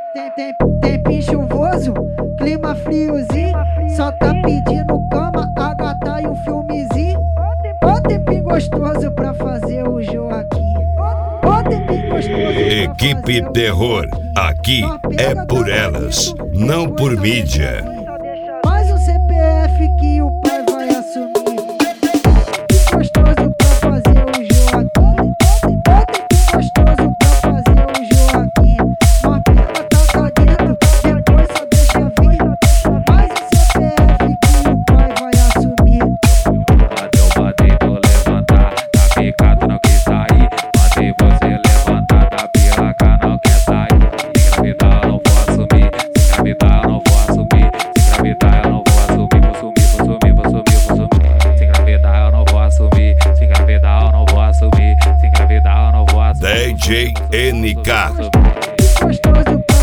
Tempo chuvoso, clima friozinho. Só tá pedindo cama, a gata e um filmezinho. Ó tempinho gostoso pra fazer o Joaquim. Ó tempinho gostoso. Equipe Terror, aqui é por elas, não por mídia. Mais um CPF que o pai vai assumir. Gostoso pra fazer o Joaquim. Ó tempinho gostoso pra fazer o Joaquim. Uma pena tá dentro, depois só deixa vir. Mais um CPF que o pai vai assumir. Mandei tu levantar, tá picado não quis sair. Mandei você levantar, da piroca não quer sair. Se engravidar eu não vou assumir, se engravidar eu não vou assumir. Se engravidar eu não vou assumir, vou sumir. Se engravidar eu não vou assumir, se engravidar eu não vou assumir. Se engravidar eu não vou assumir. DJ NK. Gostoso pra